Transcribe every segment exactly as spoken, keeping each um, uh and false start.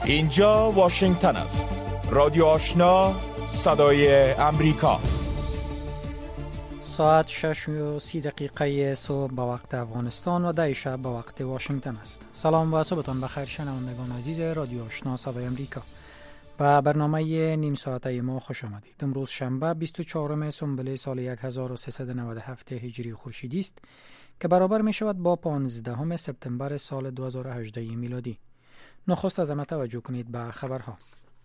اینجا واشنگتن است. رادیو آشنا، صدای امریکا. ساعت شش و سی دقیقه صبح به وقت افغانستان و ده شب به وقت واشنگتن است. سلام و صبحتان بخیر شنوندگان عزیز رادیو آشنا صدای امریکا. به برنامه نیم ساعته ما خوش آمدید. امروز شنبه بیست و چهارم سنبله سال هزار و سیصد و نود و هفت هجری خورشیدی است که برابر می شود با پانزدهم سپتامبر سال دو هزار و هجده میلادی. نخست از همه توجه کنید به خبرها.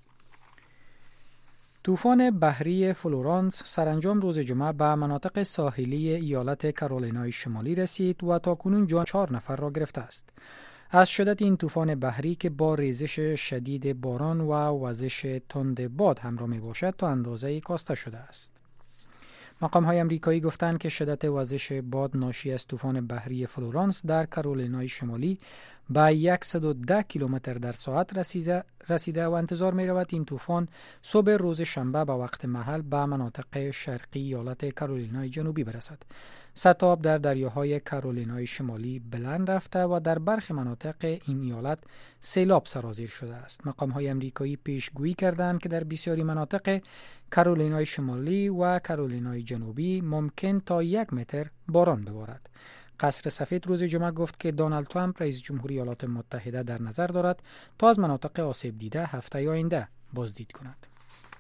طوفان بحری فلورانس سرانجام روز جمعه به مناطق ساحلی ایالت کارولینای شمالی رسید و تاکنون جان چهار نفر را گرفته است. از شدت این طوفان بحری که با ریزش شدید باران و وزش تند باد همراه می باشد تا اندازه کاسته شده است. مقام‌های آمریکایی گفتند که شدت وزش باد ناشی از طوفان بحری فلورانس در کارولینای شمالی به صد و ده کیلومتر در ساعت رسیده, رسیده و انتظار می رود این طوفان صبح روز شنبه به وقت محل به مناطق شرقی ایالت کارولینای جنوبی برسد. سطح آب در دریاهای کارولینای شمالی بلند رفته و در برخی مناطق این ایالت سیلاب سرازیر شده است. مقام‌های آمریکایی پیشگویی کردند که در بسیاری مناطق کارولینای شمالی و کارولینای جنوبی ممکن تا یک متر باران ببارد. قصر سفید روز جمعه گفت که دونالد ترامپ رئیس جمهوری ایالات متحده در نظر دارد تا از مناطق آسیب دیده هفته آینده بازدید کند.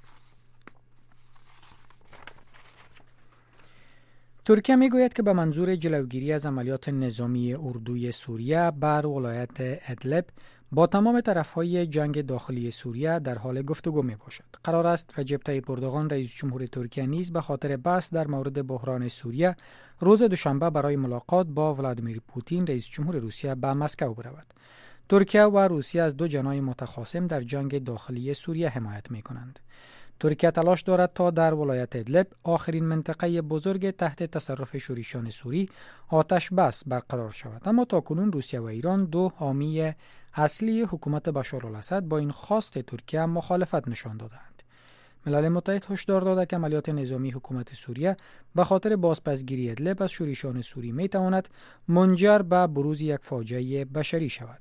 ترکیه میگوید که به منظور جلوگیری از عملیات نظامی اردوی سوریه بر ولایت ادلب با تمام طرفهای جنگ داخلی سوریه در حال گفتگو می باشد. قرار است رجب طیب اردوغان رئیس جمهور ترکیه نیز به خاطر بحث در مورد بحران سوریه روز دوشنبه برای ملاقات با ولادیمیر پوتین رئیس جمهور روسیه به مسکو برود. ترکیه و روسیه از دو جناح متخاصم در جنگ داخلی سوریه حمایت می کنند. ترکیه تلاش دارد تا در ولایت ادلب، آخرین منطقه بزرگ تحت تصرف شورشیان سوری، آتش بس برقرار شود. اما تاکنون روسیه و ایران دو حامی اصلی حکومت بشارالاسد با این خواست ترکیه مخالفت نشان دادند. ملل متحد هشدار داده که عملیات نظامی حکومت سوریه به خاطر بازپسگیری ادلب از شورشیان سوری می تواند منجر به بروز یک فاجعه بشری شود.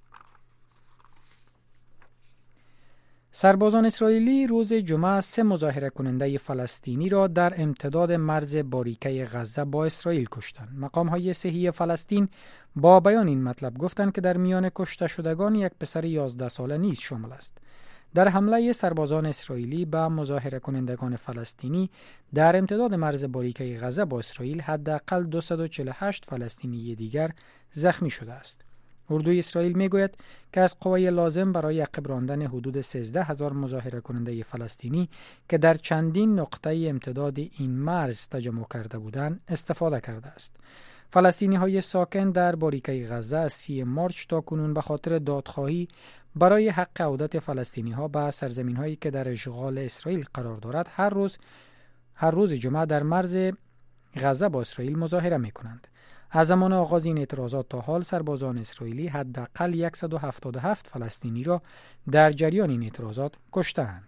سربازان اسرائیلی روز جمعه سه مظاهره کننده فلسطینی را در امتداد مرز باریکه غزه با اسرائیل کشتند. مقام‌های صحی فلسطین با بیان این مطلب گفتند که در میان کشته شدگان یک پسر یازده ساله نیز شامل است. در حمله سربازان اسرائیلی به مظاهره کنندگان فلسطینی در امتداد مرز باریکه غزه با اسرائیل حداقل دویست و چهل و هشت فلسطینی دیگر زخمی شده است. اردوی اسرائیل میگوید که از قوای لازم برای عقب راندن حدود سیزده هزار مظاهره کننده فلسطینی که در چندین نقطه امتداد این مرز تجمع کرده بودند استفاده کرده است. فلسطینی های ساکن در باریکه غزه از سی مارچ تا کنون به خاطر دادخواهی برای حق عودت فلسطینی ها به سرزمین هایی که در اشغال اسرائیل قرار دارد هر روز هر روز جمعه در مرز غزه با اسرائیل مظاهره می کنند. از زمان آغاز این اعتراضات تا حال سربازان اسرائیلی حداقل صد و هفتاد و هفت فلسطینی را در جریان این اعتراضات کشتند.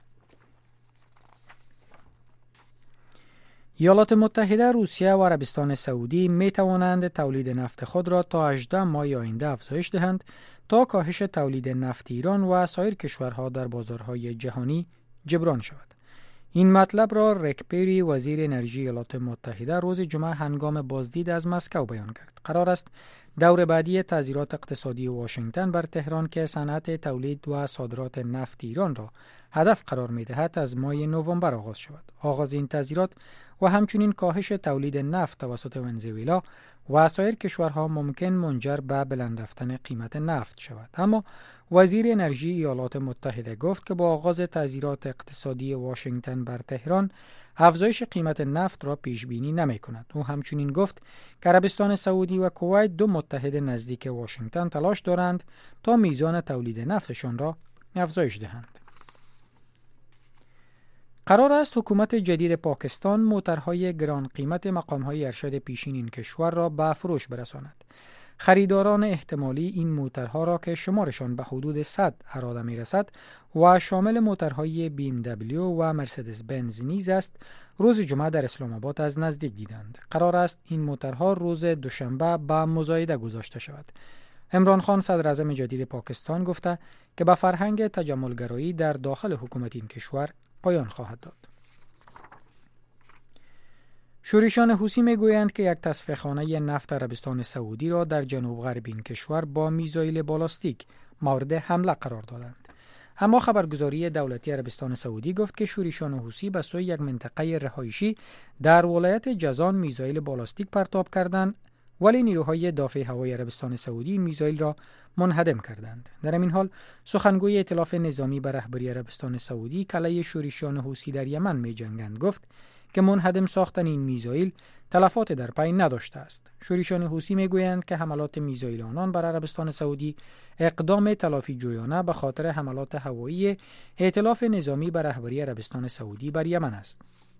ایالات متحده، روسیه و عربستان سعودی می توانند تولید نفت خود را تا هجده ماه آینده افزایش دهند تا کاهش تولید نفت ایران و سایر کشورها در بازارهای جهانی جبران شود. این مطلب را ریک پری وزیر انرژی ایالات متحده روز جمعه هنگام بازدید از مسکو بیان کرد. قرار است دور بعدی تعزیرات اقتصادی واشنگتن بر تهران که صنعت تولید و صادرات نفت ایران را هدف قرار می‌دهد از ماه نوامبر آغاز شود. آغاز این تعزیرات و همچنین کاهش تولید نفت توسط ونزوئلا و سایر کشورها ممکن منجر به بلند رفتن قیمت نفت شود. اما وزیر انرژی ایالات متحده گفت که با آغاز تعزیرات اقتصادی واشنگتن بر تهران افزایش قیمت نفت را پیش بینی نمی کند. او همچنین گفت که عربستان سعودی و کویت دو متحد نزدیک واشنگتن تلاش دارند تا میزان تولید نفتشان را افزایش دهند. قرار است حکومت جدید پاکستان موترهای گران قیمت مقامهای ارشد پیشین این کشور را به فروش برساند. خریداران احتمالی این موترها را که شمارشان به حدود صد اراده می رسد و شامل موترهای بی ام دبلیو و مرسدس بنز نیز است، روز جمعه در اسلام آباد از نزدیک دیدند. قرار است این موترها روز دوشنبه به مزایده گذاشته شود. عمران خان صدر اعظم جدید پاکستان گفته که به فرهنگ تجملگرایی در داخل حکومت این کشور پایان خواهد داد. شورشیان حوثی میگویند که یک تصفیه‌خانه نفت عربستان سعودی را در جنوب غرب این کشور با میزایل بالاستیک مورد حمله قرار دادند. اما خبرگزاری دولتی عربستان سعودی گفت که شورشیان حوثی به سوی یک منطقه رهایشی در ولایت جازان میزایل بالاستیک پرتاب کردند، ولی نیروهای دافع هوایی عربستان سعودی این میزایل را منهدم کردند. در این حال سخنگوی ائتلاف نظامی به رهبری عربستان سعودی که علیه شورشیان حوثی در یمن می‌جنگند گفت که منهدم ساختن این میزایل تلفات در پی نداشته است. شورشیان حوثی میگویند که حملات میزایل آنان بر عربستان سعودی اقدام تلافی جویانه به خاطر حملات هوایی ائتلاف نظامی به رهبری عربستان سعودی بر یمن است.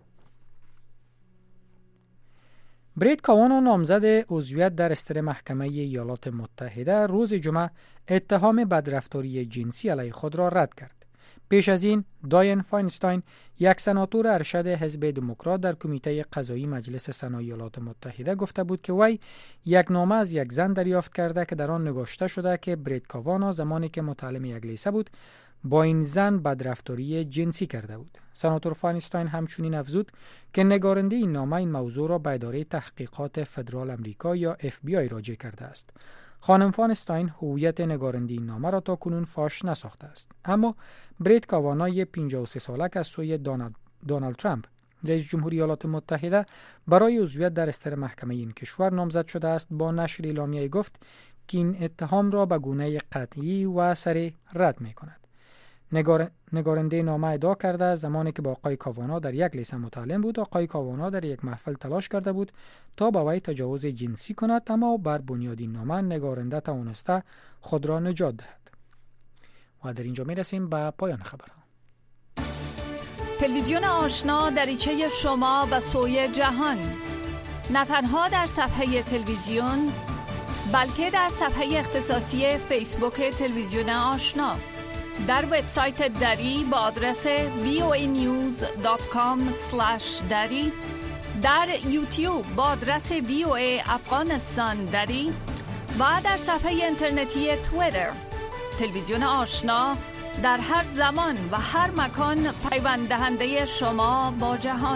برید کاوانا نامزد عضویت در استر محکمه ایالات متحده روز جمعه اتهام بدرفتاری جنسی علیه خود را رد کرد. پیش از این داین فاینستاین، یک سناتور ارشد حزب دموکرات در کمیته قضایی مجلس سنا ایالات متحده گفته بود که وی یک نامه از یک زن دریافت کرده که در آن نگاشته شده که برید کاوانا زمانی که متعلم یک لیسه بود با این زن بدرفتاری جنسی کرده بود. سناتور فاینستاین همچنین افزود که نگارنده این نامه این موضوع را به اداره تحقیقات فدرال امریکا یا اف بی آی راجع کرده است. خانم فاینستاین هویت نگارنده این نامه را تا کنون فاش نساخته است. اما برید کاوانا پنجاه و سه ساله از سوی دونالد, دونالد ترامپ رئیس جمهوری ایالات متحده برای عضویت در استر محکمه این کشور نامزد شده است. با نشر اعلامیه گفت که این اتهام را به گونه قطعی و سریع رد می‌کند. نگار... نگارنده نامه ادعا کرده زمانی که با آقای کاوانا در یک لیسه متعلم بود، آقای کاوانا در یک محفل تلاش کرده بود تا به وی تجاوز جنسی کند، اما بر بنیاد این نامه نگارنده توانسته خود را نجات دهد. و در اینجا می رسیم به پایان خبرها. تلویزیون آشنا دریچه شما به سوی جهان، نه تنها در صفحه تلویزیون بلکه در صفحه اختصاصی فیسبوک تلویزیون آشنا، در وبسایت دری با آدرس وی او ای نیوز دات کام اسلش دری، در یوتیوب با آدرس وی او ای افغانستان دری و در صفحه اینترنتی توییتر. تلویزیون آشنا در هر زمان و هر مکان پیوند دهنده شما با جهان.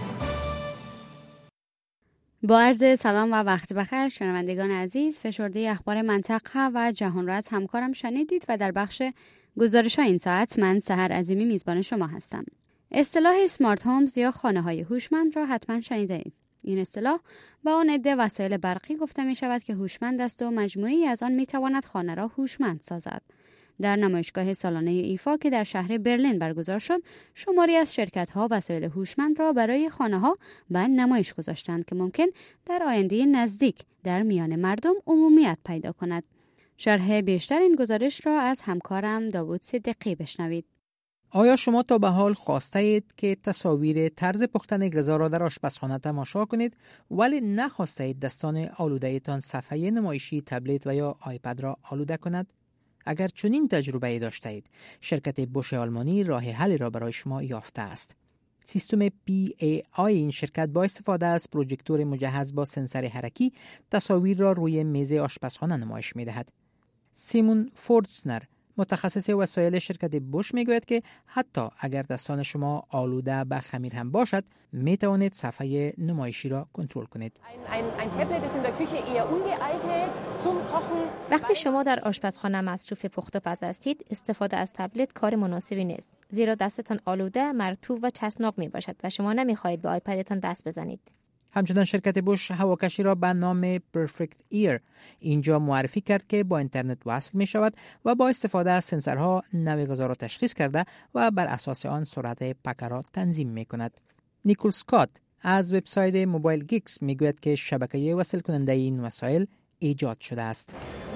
با عرض سلام و وقت بخیر شنوندگان عزیز، فشرده اخبار منطقه و جهان را از همکارم شنیدید و در بخش گزارش‌های این ساعت من سحر عظیمی میزبان شما هستم. اصطلاح اسمارت هومز یا خانه‌های هوشمند را حتما شنیدید. این اصطلاح به آن عده وسایل برقی گفته می شود که هوشمند است و مجموعی از آن می تواند خانه را هوشمند سازد. در نمایشگاه سالانه ایفا که در شهر برلین برگزار شد، شماری از شرکت‌ها وسایل هوشمند را برای خانه‌ها به نمایش گذاشتند که ممکن در آینده نزدیک در میان مردم عمومیت پیدا کند. شرح بیشتر این گزارش را از همکارم داوود صدیقی بشنوید. آیا شما تا به حال خواسته اید که تصاویر طرز پختن غذا را در آشپزخانه تماشا کنید ولی نخواسته اید دستان آلوده ایتان صفحه نمایشی تبلت و یا آیپد را آلوده کند؟ اگر چنین تجربه ای داشته اید، شرکت بوش آلمانی راه حلی را برای شما یافته است. سیستم پی ای آی این شرکت با استفاده از پروژکتور مجهز با سنسور حرکی تصاویر را روی میز آشپزخانه نمایش می‌دهد. سیمون فورتسنر متخصص وسایل شرکت بوش میگوید که حتی اگر دستان شما آلوده به خمیر هم باشد، می توانید صفحه نمایشی را کنترل کنید. وقتی شما در آشپزخانه مصروف پخت و پز هستید، استفاده از تبلت کار مناسبی نیست، زیرا دستتان آلوده، مرطوب و چسبناک می باشد و شما نمی خواهید به آیپدتان دست بزنید. همچنان شرکت بوش هواکشی را به نام پرفکت ایر اینجا معرفی کرد که با اینترنت وصل می شود و با استفاده از سنسورها نوع غذا را تشخیص کرده و بر اساس آن سرعت پکه را تنظیم می کند. نیکول سکات از وبسایت موبایل گیکس می گوید که شبکه وصل کننده این وسایل ایجاد شده است.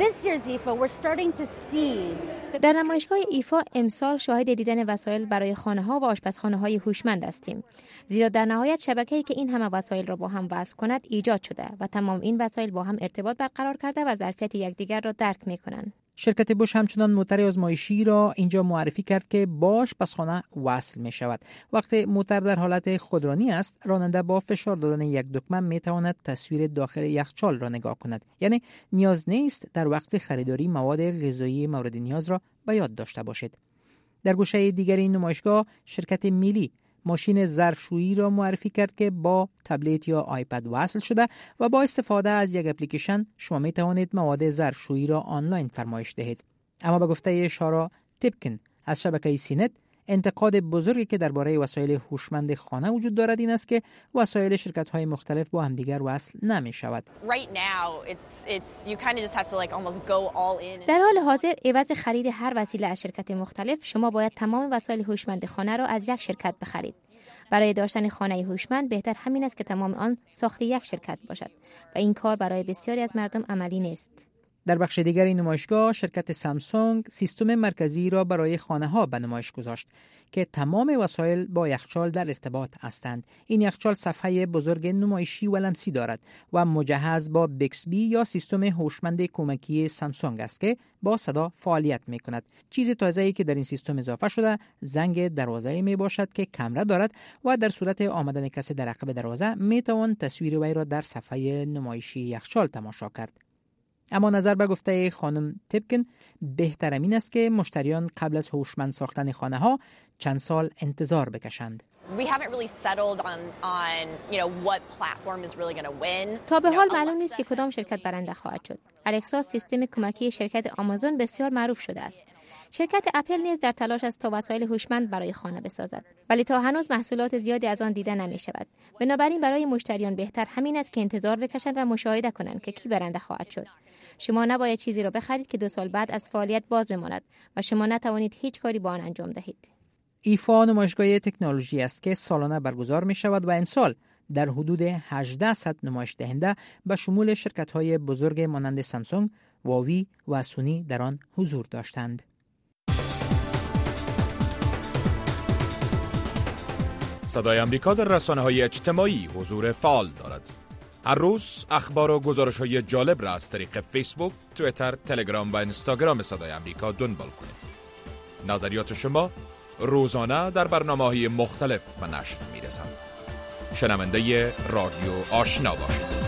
در نمایشگاه ایفا امسال شاهد دیدن وسایل برای خانه‌ها و آشپزخانه‌های هوشمند هستیم، زیرا در نهایت شبکه‌ای که این همه وسایل را با هم وصل کند ایجاد شده و تمام این وسایل با هم ارتباط برقرار کرده و ظرفیت یکدیگر را درک می‌کنند. شرکت بوش همچنان موتر آزمایشی را اینجا معرفی کرد که با آشپزخانه وصل می شود. وقتی موتر در حالت خودرانی است، راننده با فشار دادن یک دکمه می تواند تصویر داخل یخچال را نگاه کند. یعنی نیاز نیست در وقت خریداری مواد غذایی مورد نیاز را به یاد داشته باشید. در گوشه دیگر این نمایشگاه شرکت میلی ماشین ظرفشویی را معرفی کرد که با تبلت یا آیپد وصل شده و با استفاده از یک اپلیکیشن شما می توانید مواد ظرفشویی را آنلاین فرمایش دهید. اما به گفته شارا تیپکن از شبکه سینت، انتقاد بزرگی که درباره وسایل هوشمند خانه وجود دارد این است که وسایل شرکت‌های مختلف با همدیگر وصل نمی شود. در حال حاضر عوض خرید هر وسیله از شرکت مختلف، شما باید تمام وسایل هوشمند خانه را از یک شرکت بخرید. برای داشتن خانه هوشمند بهتر همین است که تمام آن ساخت یک شرکت باشد و این کار برای بسیاری از مردم عملی نیست. در بخش دیگر این نمایشگاه شرکت سامسونگ سیستم مرکزی را برای خانه ها به نمایش گذاشت که تمام وسایل با یخچال در ارتباط هستند. این یخچال صفحه بزرگ نمایشی و لمسی دارد و مجهز با بیکسبی یا سیستم هوشمند کمکی سامسونگ است که با صدا فعالیت می کند. چیز تازه‌ای که در این سیستم اضافه شده زنگ دروازه می باشد که کامera دارد و در صورت آمدن کسی در عقب دروازه می توان تصویر وی را در صفحه نمایشی یخچال تماشا کرد. اما نظر به گفته خانم تیپکن، بهتر این است که مشتریان قبل از هوشمند ساختن خانه ها چند سال انتظار بکشند. تا به حال معلوم نیست که کدام شرکت برنده خواهد شد. الکسا سیستم کمکی شرکت آمازون بسیار معروف شده است. شرکت اپل نیز در تلاش است تا وسایل هوشمند برای خانه بسازد، ولی تا هنوز محصولات زیادی از آن دیده نمی شود. بنابراین برای مشتریان بهتر همین است که انتظار بکشند و مشاهده کنند که کی برنده خواهد شد. شما نباید چیزی را بخرید که دو سال بعد از فعالیت باز بماند و شما نتوانید هیچ کاری با آن انجام دهید. ایفا نمایشگاه تکنولوژی است که سالانه برگزار می شود و امسال در حدود هجده نمایش دهنده به شمول شرکت‌های بزرگ مانند سامسونگ، هواوی و سونی در آن حضور داشتند. صدای امریکا در رسانه‌های اجتماعی حضور فعال دارد. هر روز اخبار و گزارش‌های جالب را از طریق فیسبوک، توییتر، تلگرام و اینستاگرام صدای امریکا دنبال کنید. نظریات شما روزانه در برنامه‌های مختلف به نشر می‌رسند. شنونده رادیو آشنا باشید.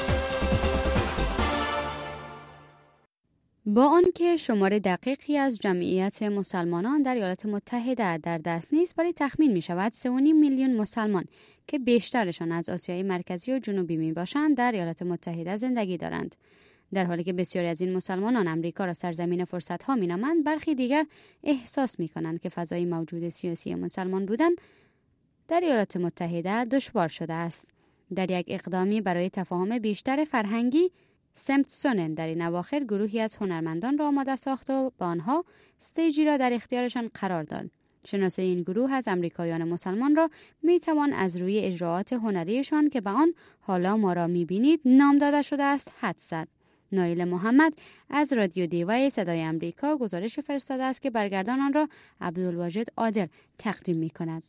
با آنکه شمار دقیقی از جمعیت مسلمانان در ایالات متحده در دست نیست، ولی تخمین می شود سه و نیم میلیون مسلمان که بیشترشان از آسیای مرکزی و جنوبی می باشند در ایالات متحده زندگی دارند. در حالی که بسیاری از این مسلمانان امریکا را سرزمین فرصت‌ها می‌نامند، برخی دیگر احساس می‌کنند که فضای موجود سیاسی مسلمان بودن در ایالات متحده دشوار شده است. در یک اقدامی برای تفاهم بیشتر فرهنگی، سمتسونن در این اواخر گروهی از هنرمندان را آماده ساخت و با آنها استیجی را در اختیارشان قرار داد. شناسه این گروه از امریکایان مسلمان را می توان از روی اجراعات هنریشان که به آن حالا ما را می بینید نام داده شده است حدس زد. نایل محمد از رادیو دیوای صدای امریکا گزارش فرستاده است که برگردان آن را عبدالواجد عادل تقدیم می کند.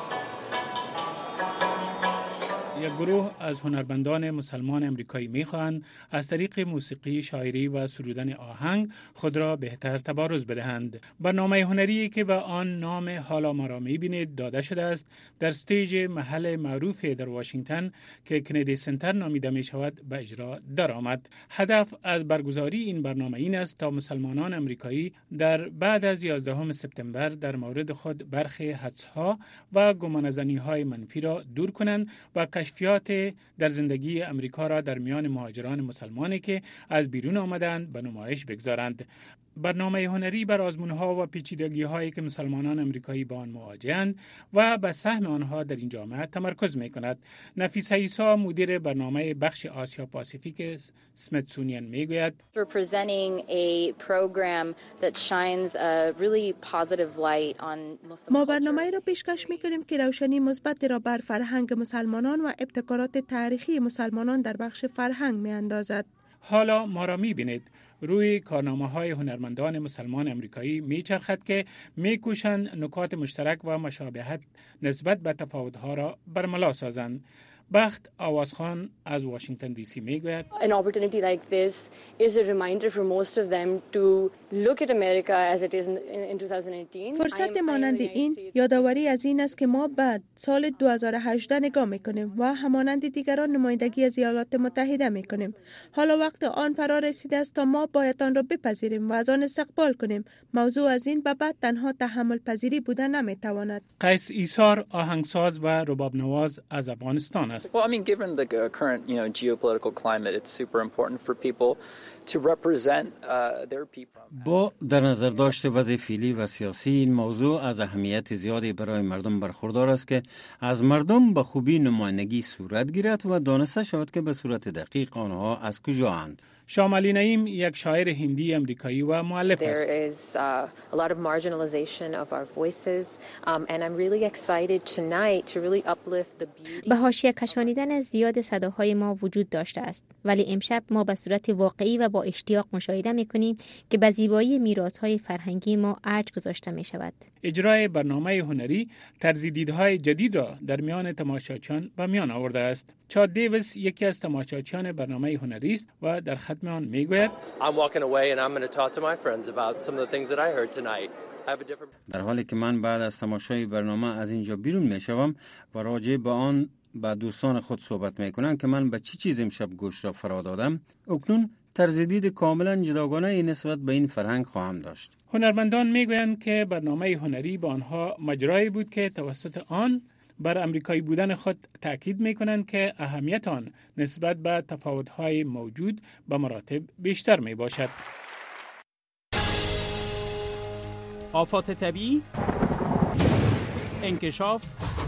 یک گروه از هنرمندان مسلمان امریکایی می‌خواهند از طریق موسیقی، شاعری و سرودن آهنگ خود را بهتر تبارز بدهند. برنامه هنری که به آن نام حالا ما را می‌بینید داده شده است در استیج محل معروف در واشنگتن که کندی سنتر نامیده می‌شود به اجرا درآمد. هدف از برگزاری این برنامه این است تا مسلمانان امریکایی در بعد از یازدهم سپتامبر در مورد خود برخی حدس‌ها و گمانه‌زنی‌های منفی را دور کنند و کشفیات در زندگی امریکا را در میان مهاجران مسلمانی که از بیرون آمدند به نمایش بگذارند. برنامه هنری بر آزمون‌ها و پیچیدگی‌هایی که مسلمانان امریکایی با آن مواجه‌اند و به سهم آنها در این جامعه تمرکز می‌کند. نفیسه عیسی مدیر برنامه بخش آسیا پاسیفیک اسمیتسونیان میگوید: We're presenting a program that shines a really positive light on Muslim ما برنامه را پیشکش می‌کنیم که روشنی مثبت را بر فرهنگ مسلمانان و ابتکارات تاریخی مسلمانان در بخش فرهنگ می‌اندازد. حالا ما را می‌بینید روی کارنامه‌های هنرمندان مسلمان امریکایی می‌چرخد که می‌کوشند نکات مشترک و مشابهت نسبت به تفاوت‌ها را برملا سازند. بخت آوازخان از واشنگتن دی سی میگوید An opportunity like this is a reminder for most of them to look at America as it is in, in twenty eighteen. فرصت مانند این یادآوری از این است که ما بعد سال دو هزار و هجده نگاه میکنیم و همانند دیگران نمایندگی از ایالات متحده میکنیم. حالا وقت آن فرا رسیده است تا ما باید آن را بپذیریم و از آن استقبال کنیم. موضوع از این به بعد تنها تحمل پذیری بوده نمیتواند. قیس ایثار آهنگساز و رباب نواز از افغانستان است. Well, I mean, given the uh, current, you know, geopolitical climate, it's super important for people to represent uh, their people. با در نظر داشت وضع فعلی و سیاسی این موضوع از اهمیت زیادی برای مردم برخوردار است که از مردم به خوبی نمایندگی صورت گیرد و دانسته شود که به صورت دقیق آنها از کجا اند. شاملی نعیم یک شاعر هندی امریکایی و مؤلف است. There is uh, a lot of marginalization of our voices um, and I'm really excited tonight to really uplift the beauty. به حاشیه کشانیدن زیاد صداهای ما وجود داشته است، ولی امشب ما به صورت واقعی و با اشتیاق مشاهده می‌کنیم که به زیبایی میراث‌های فرهنگی ما ارج گذاشته می‌شود. اجرای برنامه هنری طرز دیدهای جدید را در میان تماشاچیان به میان آورده است. چاد دیویس یکی از تماشاچیان برنامه هنری است و در ختم آن میگوید I'm walking away and I'm going to talk to my friends about some of the things that I heard tonight. در حالی که من بعد از تماشای برنامه از اینجا بیرون میشوم و راجع به آن با دوستان خود صحبت میکنم که من به چی چیز امشب گوش را فرا دادم، اکنون طرز دید کاملا جداگانه نسبت به این فرهنگ خواهم داشت. هنرمندان میگویند که برنامه هنری با آنها مجرایی بود که توسط آن بر امریکایی بودن خود تاکید میکنند که اهمیت آن نسبت به تفاوت‌های موجود به مراتب بیشتر می باشد. آفات طبیعی، انکشاف،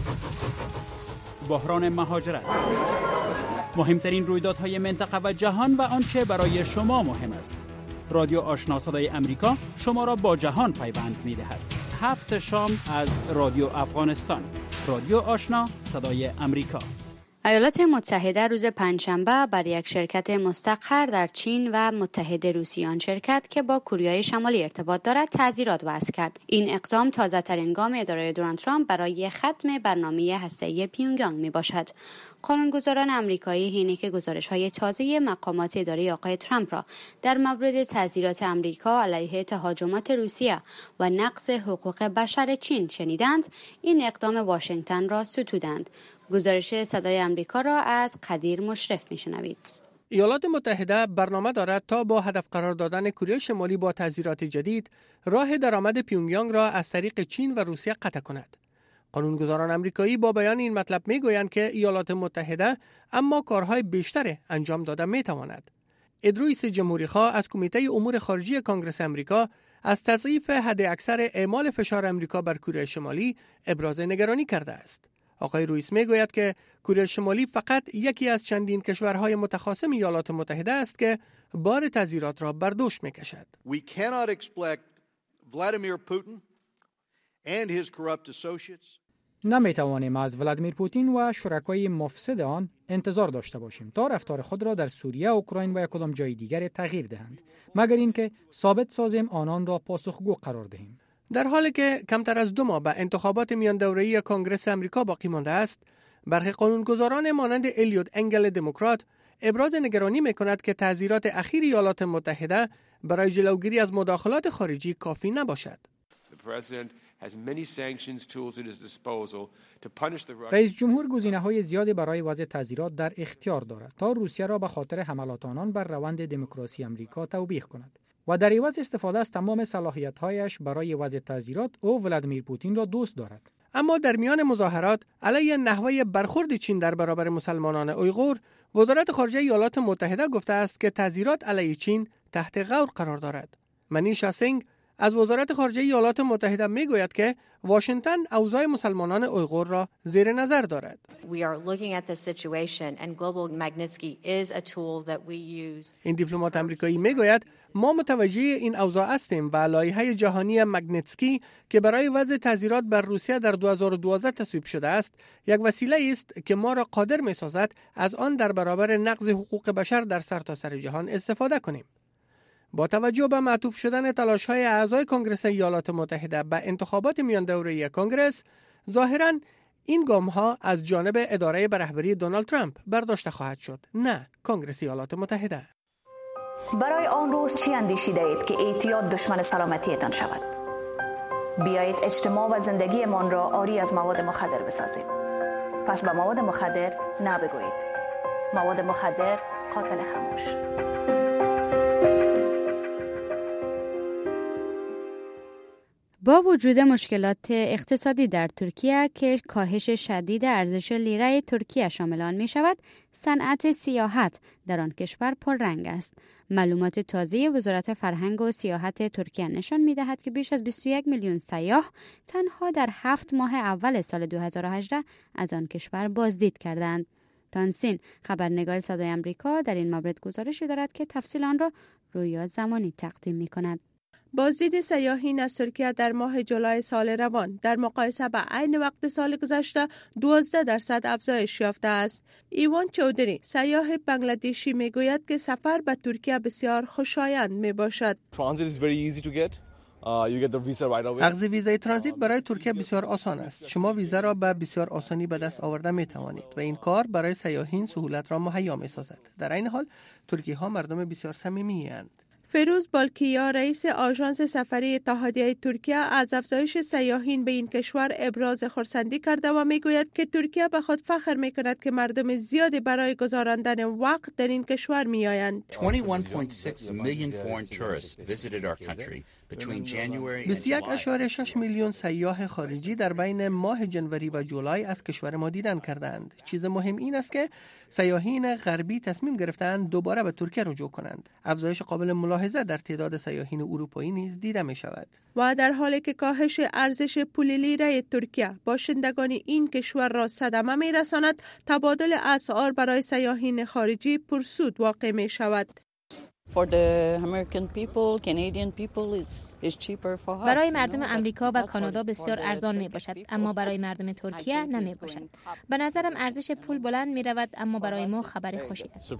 بحران مهاجرت، مهمترین رویدادهای منطقه و جهان و آنچه برای شما مهم است. رادیو آشنا صدای امریکا شما را با جهان پیوند می‌دهد. هفت شام از رادیو افغانستان. رادیو آشنا صدای امریکا. ایالات متحده روز پنجشنبه بر یک شرکت مستقر در چین و متحد روسیه آن شرکت که با کره شمالی ارتباط دارد تعزیرات وضع کرد. این اقدام تازه‌ترین گام اداره دونالد ترامپ برای ختم برنامه هسته‌ای پیونگیانگ میباشد. قانونگذاران آمریکایی حینی که گزارش‌های تازه مقامات اداره آقای ترامپ را در مورد تعزیرات آمریکا علیه تهاجمات روسیه و نقض حقوق بشر چین شنیدند، این اقدام واشنگتن را ستودند. گزارش صدای آمریکا را از قدیر مشرف میشنوید. ایالات متحده برنامه دارد تا با هدف قرار دادن کره شمالی با تعزیرات جدید راه درآمد پیونگیانگ را از طریق چین و روسیه قطع کند. قانونگذاران آمریکایی با بیان این مطلب میگویند که ایالات متحده اما کارهای بیشتر انجام داده میتواند. اد رویس جمهوری‌خواه از کمیته امور خارجی کانگرس آمریکا از تضعیف حداکثر اعمال فشار آمریکا بر کره شمالی ابراز نگرانی کرده است. آقای رویس میگوید که کره شمالی فقط یکی از چندین کشورهای متخاصم ایالات متحده است که بار تعزیرات را بر دوش میکشد. We cannot expect Vladimir Putin and his corrupt associates نمیتوانیم از ولادیمیر پوتین و شرکای مفسد آن انتظار داشته باشیم تا رفتار خود را در سوریه، اوکراین و کدام جای دیگر تغییر دهند، مگر اینکه ثابت سازیم آنان را پاسخگو قرار دهیم. در حالی که کمتر از دو ماه به انتخابات میان دوره‌ای کانگرس آمریکا باقی مانده است، برخی قانونگذاران مانند الیوت انگل دموکرات ابراز نگرانی می‌کند که تعزیرات اخیر ایالات متحده برای جلوگیری از مداخلات خارجی کافی نباشد. رئیس جمهور گزینه‌های زیادی برای وضع تعزیرات در اختیار دارد تا روسیه را به خاطر حملات آنان بر روند دموکراسی آمریکا توبیخ کند و در عوض استفاده از تمام صلاحیت‌هایش برای وضع تعزیرات او ولادیمیر پوتین را دوست دارد. اما در میان مظاهرات علیه نحوه برخورد چین در برابر مسلمانان اویغور، وزارت خارجه ایالات متحده گفته است که تعزیرات علیه چین تحت غور قرار دارد. منیشا سینگ از وزارت خارجه ایالات متحده میگوید که واشنگتن اوضاع مسلمانان اویغور را زیر نظر دارد. این دیپلمات آمریکایی میگوید ما متوجه این اوضاع هستیم و لایحه جهانی مگنیتسکی که برای وضع تعزیرات بر روسیه در دو هزار و دوازده تصویب شده است، یک وسیله است که ما را قادر میسازد از آن در برابر نقض حقوق بشر در سرتاسر جهان استفاده کنیم. با توجه به معطوف شدن تلاش‌های اعضای کانگرس ایالات متحده به انتخابات میان دوره‌ای کانگرس، ظاهراً این گام ها از جانب اداره به رهبری دونالد ترامپ برداشته خواهد شد، نه کنگره ایالات متحده. برای آن روز چی اندیشیده اید که اعتیاد دشمن سلامتیتان شود؟ بیایید اجتماع و زندگیمان را عاری از مواد مخدر بسازیم. پس به مواد مخدر نه بگویید. مواد مخدر قاتل خاموش. با وجود مشکلات اقتصادی در ترکیه که کاهش شدید ارزش لیره ترکیه شامل آن می شود، صنعت سیاحت در آن کشور پررنگ است. معلومات تازه وزارت فرهنگ و سیاحت ترکیه نشان می دهد که بیش از بیست و یک میلیون سیاح تنها در هفت ماه اول سال دو هزار و هجده از آن کشور بازدید کردند. تانسین خبرنگار صدای آمریکا در این مورد گزارشی دارد که تفصیل آن را رویا زمانی تقدیم می کند. بازدید سیاحین از ترکیه در ماه جولای سال روان در مقایسه با عین وقت سال گذشته دوازده درصد افزایش یافته است. ایوان چودری سیاح بنگلادشی میگوید که سفر به ترکیه بسیار خوشایند می باشد. اخذ ویزای ترانزیت برای ترکیه بسیار آسان است. شما ویزا را به بسیار آسانی به دست آورده می توانید و این کار برای سیاحین سهولت را مهیا می سازد. در این حال ترکی ها مردم بسیار صمیمی اند. فیروز بالکیا رئیس آژانس سفری اتحادیه ترکیه از افزایش سیاحین به این کشور ابراز خرسندی کرده و میگوید که ترکیه به خود فخر میکند که مردم زیادی برای گذراندن وقت در این کشور میآیند. بیست و یک ممیز شش میلیون سیاح خارجی در بین ماه جنوری و جولای از کشور ما دیدن کردند. چیز مهم این است که سیاحین غربی تصمیم گرفتند دوباره به ترکیه رجوع کنند. افزایش قابل ملاحظه در تعداد سیاحین اروپایی نیز دیده می شود. و در حالی که کاهش ارزش پول لیره ترکیه باشندگان این کشور را صدمه می رساند، تبادل اسعار برای سیاحین خارجی پرسود واقع می شود. برای مردم امریکا و کانادا بسیار ارزان می باشد، اما برای مردم ترکیه نمی باشد. به نظرم ارزش پول بلند می رود، اما برای ما خبر خوشی است.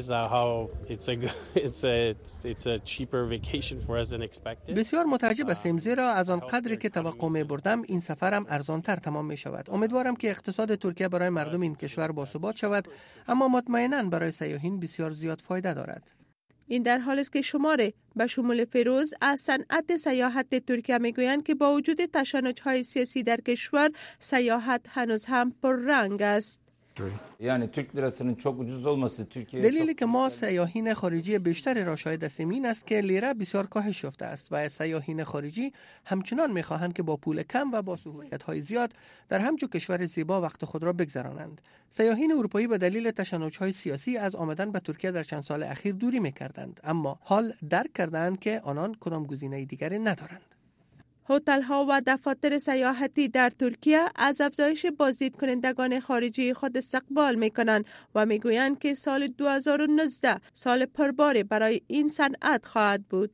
بسیار متعجب هستیم، زیرا از آن قدری که توقع می بردم این سفرم ارزان تر تمام می شود. امیدوارم که اقتصاد ترکیه برای مردم این کشور باثبات شود، اما مطمئناً برای سیاحین بسیار زیاد فایده دارد. این در حالی است که شماره به شمول فیروز از صنعت سیاحت ترکیه میگویند که با وجود تشنج‌های سیاسی در کشور، سیاحت هنوز هم پررنگ است. یعنی ترک لیرasının çok ucuz olması Türkiye دلیلی که ما سیاحین خارجی بیشتری را شاهد هستیم این است که لیره بسیار کاهش یافته است و سیاحین خارجی همچنان می‌خواهند که با پول کم و با سهولت‌های زیاد در همچون کشور زیبا وقت خود را بگذرانند. سیاحین اروپایی به دلیل تشنج‌های سیاسی از آمدن به ترکیه در چند سال اخیر دوری می‌کردند، اما حال درک کردند که آنان کدام گزینه دیگری ندارند. هتل‌ها و دفاتر سیاحتی در ترکیه از افزایش بازدید کنندگان خارجی خود استقبال می‌کنند و می‌گویند که سال دو هزار و نوزده سال پرباری برای این صنعت خواهد بود.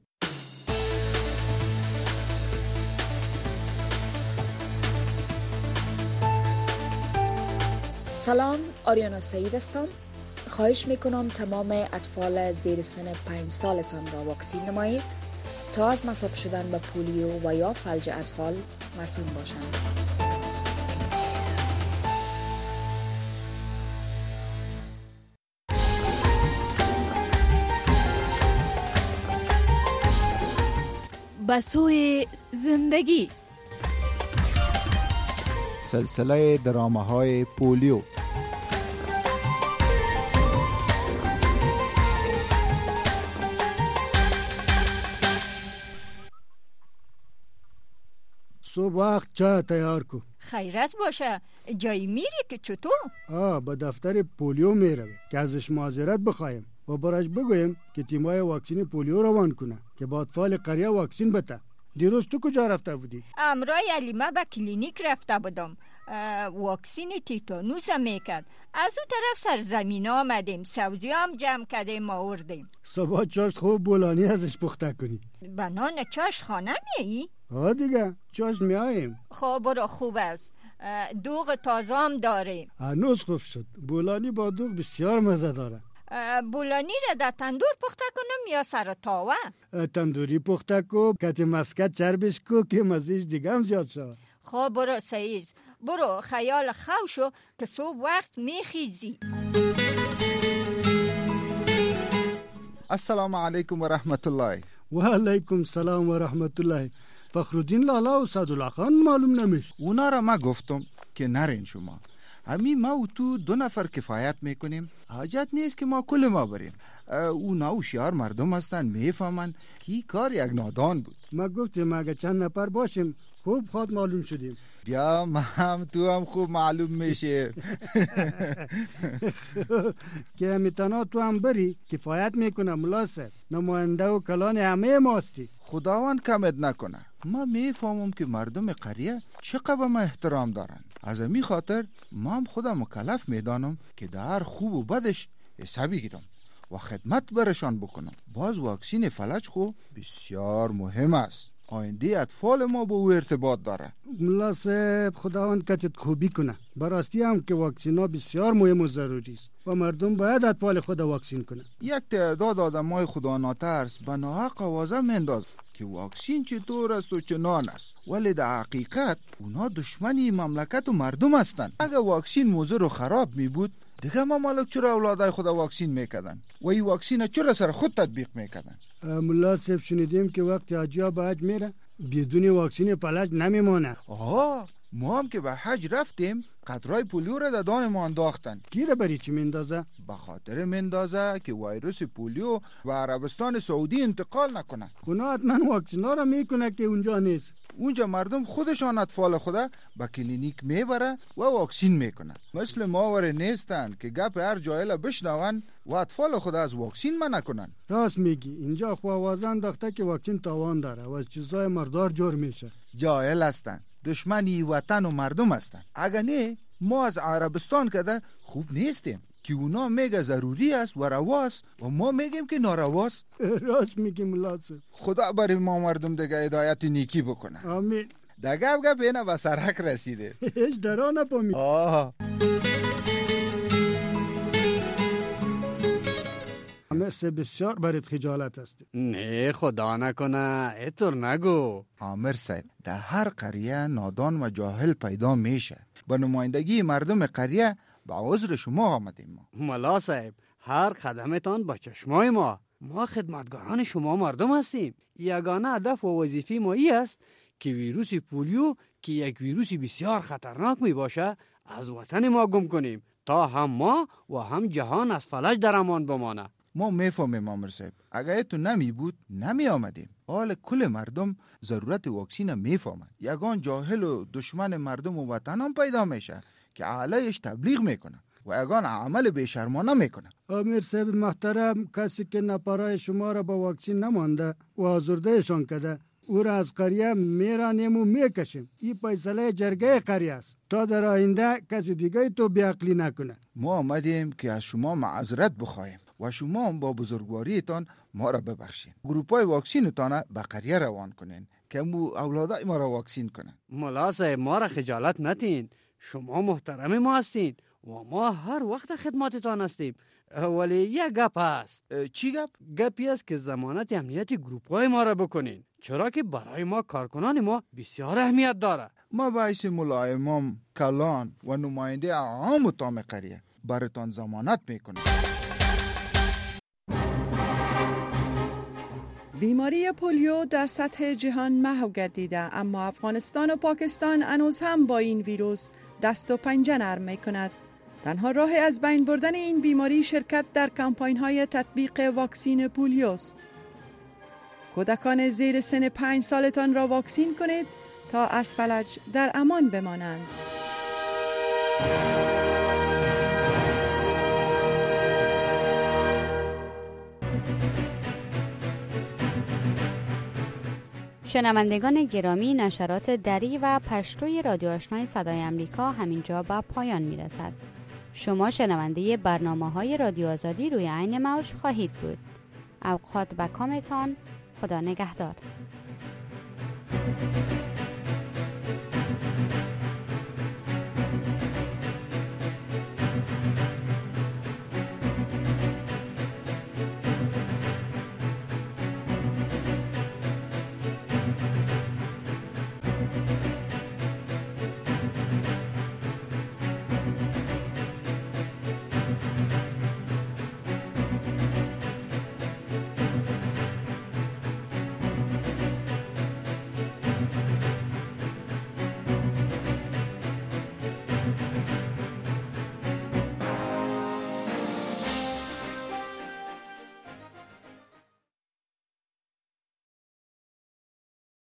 سلام، آریانا سعید هستم. خواهش می‌کنم تمام اطفال زیر سن پنج سالتان را واکسین نمایید تا از مصاب شدن به پولیو و یا فلج اطفال مسئول باشند. به سوی زندگی، سلسله درامه‌های پولیو. صبح وقت چای تیار کو. خیرت باشه. جایی میری که چطور؟ آه به دفتر پولیو میرم که ازش معذرت بخوایم و برایش بگویم که تیمای واکسین پولیو روان کنه که با اطفال قریه واکسین بده. دیروز تو کجا رفته بودی؟ امرای علیمه به کلینیک رفته بودم. واکسین تیتانوس میکرد. از اون طرف سرزمین آمدیم، سبزی هم جمع کردیم آوردیم. صبح چاشت خوب بولانی ازش پخته کنی. بنان چاشت خانه میایی؟ آه دیگه چاشت میاییم. خب برو، خوب است. دوغ تازه هم داریم. هنوز خوب شد. بولانی با دوغ بسیار مزه داره. بولانی را در تندور پخته کنم یا سر تاوه؟ تندوری پخته کو، کت مسکت چربش کو که مزهش دیگه هم زیاد شد. خب برو سعیز، برو خیال خوشو که صبح وقت میخیزی. السلام علیکم و رحمت الله. و علیکم سلام و رحمت الله. فخرالدین لالا و سعدالله خان معلوم نمیشه. اونا را ما گفتم که نرین شما. همین ما و تو دو نفر کفایت میکنیم. حاجت نیست که ما کل ما بریم. اونا هوشیار مردم هستن، میفهمن کی کار یک نادان بود. ما گفتیم اگه چند نفر باشیم خوب خود معلوم شدیم. بیا ما هم تو هم خوب معلوم میشه. که همیتانا تو هم بری کفایت میکنه ملا صاحب. نماینده و کلان همه ماستی. خداوند کمت نکنه. ما میفهمم که مردم قریه چقدر ما احترام دارن. از این خاطر ما هم خودم مکلف میدانم که در خوب و بدش حسابی گیرم و خدمت برشان بکنم. باز واکسین فلج خو بسیار مهم است. آینده اطفال ما با او ارتباط داره. ملا صاحب خداوند کچت خوبی کنه. براستی هم که واکسین ها بسیار مهم و ضروری است و مردم باید اطفال خود واکسین کنه. یک تعداد آدمای خدا ناترس به ناحق آوازه مینداز که واکسین چطور است و چنان است، ولی در حقیقت اونا دشمنی مملکت و مردم هستند. اگه واکسین موضوع رو خراب می بود دیگه ممالک چرا اولادای خود واکسین میکردن و این واکسین چرا سر خود تطبیق میکردن؟ ملا صاحب شنیدیم که وقتی حاجیا به حج میره بدون واکسین فلج نمیمونه. آها ما هم که به حج رفتیم قطرهای پولیو را در دان ما انداختن. کی را بری چی مندازه؟ به خاطر مندازه که ویروس پولیو و عربستان سعودی انتقال نکنه. اونا حتما واکسین ها را میکنه که اونجا نیست. اونجا مردم خودشان اطفال خدا به کلینیک میبره و واکسین میکنه. مثل ماور نیستن که گپ هر جایل بشنون و اطفال خدا از واکسین منع کنن. راست میگی. اینجا خواوازه انداخته که واکسین تاوان داره و از چیزای مردار جور میشه. جاهل هستن، دشمنی وطن و مردم هستن. اگر نه ما از عربستان کده خوب نیستیم که اونا میگه ضروری است و رواست و ما میگیم که نارواست. راست میگی ملا صاحب. خدا برای ما مردم دیگه هدایت نیکی بکنه. آمین. دیگه گپ گپ اینا به سرک رسیده. هیچ درا نپامی. آه عامر صاحب بسیار برات خجالت است. نه خدا نکنه اینطور نگو. عامر صاحب در هر قریه نادان و جاهل پیدا میشه. با نمایندگی مردم قریه با عذر شما آمدیم ما. ملا صاحب هر قدمتان با چشمای ما. ما خدمتگاران شما مردم هستیم. یگانه هدف و وظیفه ما ای است که ویروس پولیو که یک ویروس بسیار خطرناک می باشه از وطن ما گم کنیم تا هم ما و هم جهان از فلج در امان بمانه. ما میفهمیم عامر صاحب. اگه تو نمی بود نمی آمدیم. حال کل مردم ضرورت واکسین میفهمند. یگان جاهل و دشمن مردم و وطن هم پیدا میشه که علیش تبلیغ میکنه و یگان عمل بیشرمانه میکنه. عامر صاحب محترم، کسی که نپرای شما را با واکسین نمانده و آزردهشان کده او را از قریه میرانیم و میکشیم. این فیصله جرگه قریه است تا در آینده کسی دیگه تو بیعقلی نکنه. ما آمدیم که از شما معذرت بخواهیم و شما هم با بزرگواریتان ما را ببخشین. گروپای واکسینتان به قریه روان کنین که مو اولادای ما را واکسین کنن. ملا صاحب ما را خجالت نتین. شما محترم ما هستین و ما هر وقت خدمتتان هستیم. ولی یک گپ هست. چی گپ؟ گپی است که ضمانت امنیت گروپای ما را بکنین، چرا که برای ما کارکنان ما بسیار اهمیت داره. ما باعث ملایمام کلان و نماینده عام تام قریه براتان ضمانت میکنیم. بیماری پولیو در سطح جهان محو گردیده، اما افغانستان و پاکستان هنوز هم با این ویروس دست و پنجه نرم می کند. تنها راه از بین بردن این بیماری شرکت در کمپاین های تطبیق واکسین پولیو است. کودکان زیر سن پنج سالتان را واکسین کنید تا از فلج در امان بمانند. شنوندگان گرامی، نشرات دری و پشتوی رادیو آشنای صدای امریکا همینجا به پایان میرسد. شما شنونده برنامه‌های رادیو آزادی روی عین موج خواهید بود. اوقات و کامتان خدا نگهدار.